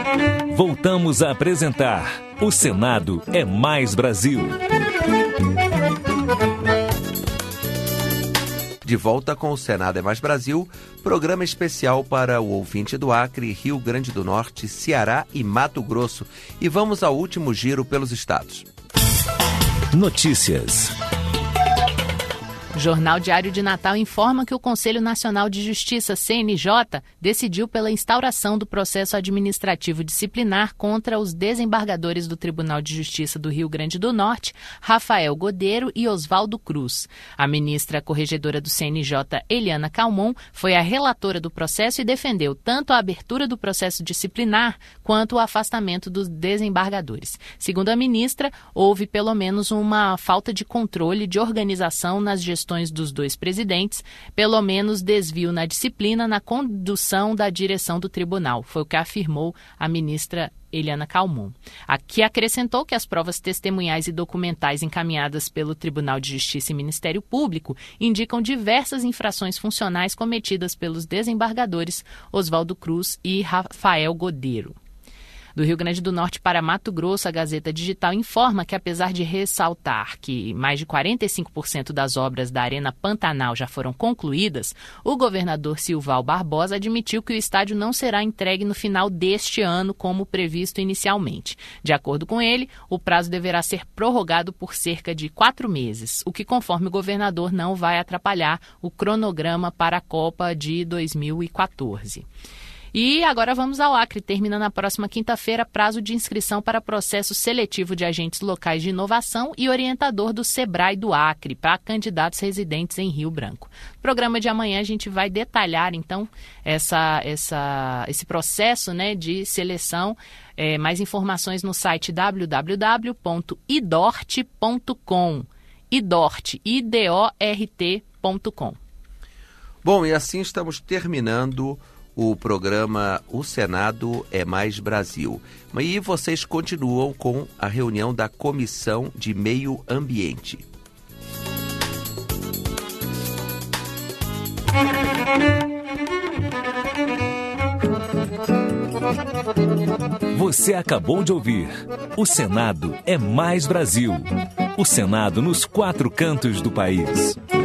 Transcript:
Voltamos a apresentar O Senado é Mais Brasil. De volta com o Senado é Mais Brasil, programa especial para o ouvinte do Acre, Rio Grande do Norte, Ceará e Mato Grosso. E vamos ao último giro pelos estados. Notícias. O Jornal Diário de Natal informa que o Conselho Nacional de Justiça, CNJ, decidiu pela instauração do processo administrativo disciplinar contra os desembargadores do Tribunal de Justiça do Rio Grande do Norte, Rafael Godeiro e Oswaldo Cruz. A ministra corregedora do CNJ, Eliana Calmon, foi a relatora do processo e defendeu tanto a abertura do processo disciplinar quanto o afastamento dos desembargadores. Segundo a ministra, houve pelo menos uma falta de controle de organização nas gestões dos dois presidentes, pelo menos desvio na disciplina na condução da direção do tribunal. Foi o que afirmou a ministra Eliana Calmon. Aqui acrescentou que as provas testemunhais e documentais encaminhadas pelo Tribunal de Justiça e Ministério Público indicam diversas infrações funcionais cometidas pelos desembargadores Oswaldo Cruz e Rafael Godeiro. Do Rio Grande do Norte para Mato Grosso, a Gazeta Digital informa que, apesar de ressaltar que mais de 45% das obras da Arena Pantanal já foram concluídas, o governador Silval Barbosa admitiu que o estádio não será entregue no final deste ano, como previsto inicialmente. De acordo com ele, o prazo deverá ser prorrogado por cerca de 4 meses, o que, conforme o governador, não vai atrapalhar o cronograma para a Copa de 2014. E agora vamos ao Acre. Termina na próxima quinta-feira prazo de inscrição para processo seletivo de agentes locais de inovação e orientador do SEBRAE do Acre para candidatos residentes em Rio Branco. No programa de amanhã a gente vai detalhar, então, esse processo, né, de seleção. Mais informações no site www.idort.com. idort.com. Bom, e assim estamos terminando o programa O Senado é Mais Brasil. E vocês continuam com a reunião da Comissão de Meio Ambiente. Você acabou de ouvir O Senado é Mais Brasil. O Senado nos 4 cantos do país.